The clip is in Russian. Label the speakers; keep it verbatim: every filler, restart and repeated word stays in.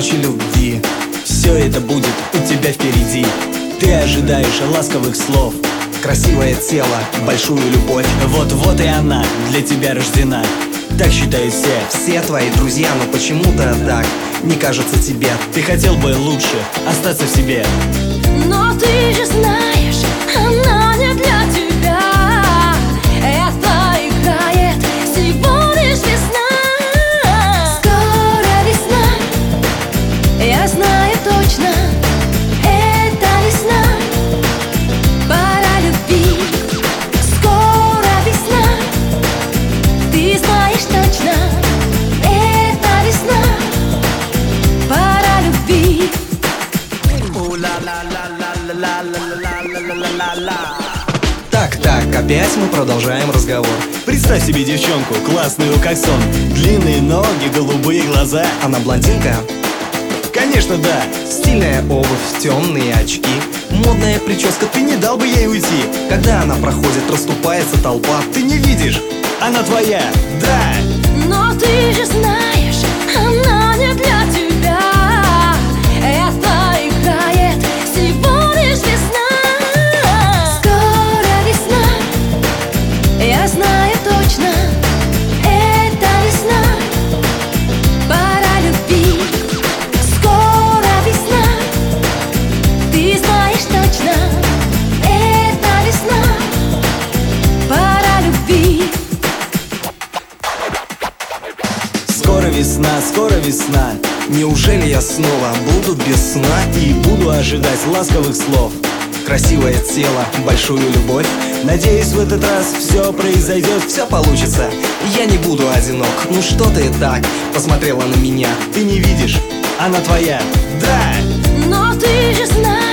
Speaker 1: ночи любви. Все это будет у тебя впереди. Ты ожидаешь ласковых слов, красивое тело, большую любовь. Вот-вот и она для тебя рождена. Так считают все.
Speaker 2: Все твои друзья, но почему-то так не кажется тебе.
Speaker 1: Ты хотел бы лучше остаться в себе.
Speaker 3: Но ты же знаешь, она не для тебя. Это играет всего лишь весна. Скоро весна, я знаю точно. Это весна, пора любви. Скоро весна, ты знаешь точно. Это весна, пора любви.
Speaker 2: Так, так, опять мы продолжаем разговор.
Speaker 1: Представь себе девчонку, классную как сон. Длинные ноги, голубые глаза.
Speaker 2: Она блондинка?
Speaker 1: Конечно, да.
Speaker 2: Стильная обувь, темные очки, модная прическа.
Speaker 1: Ты не дал бы ей уйти.
Speaker 2: Когда она проходит, расступается толпа.
Speaker 1: Ты не видишь, она твоя, да.
Speaker 3: Но ты же знаешь, она не для тебя. Это играет всего лишь весна. Скоро весна, я знаю точно. Это весна, пора любви. Скоро весна, ты знаешь точно. Это весна, пора любви.
Speaker 1: Скоро весна, скоро весна.
Speaker 2: Неужели я снова буду без сна
Speaker 1: И буду ожидать ласковых слов,
Speaker 2: красивое тело, большую любовь?
Speaker 1: надеюсь, в этот раз все произойдет.
Speaker 2: Все получится, я не буду одинок. Ну что ты так посмотрела на меня?
Speaker 1: Ты не видишь, она твоя, да.
Speaker 3: Но ты же знаешь.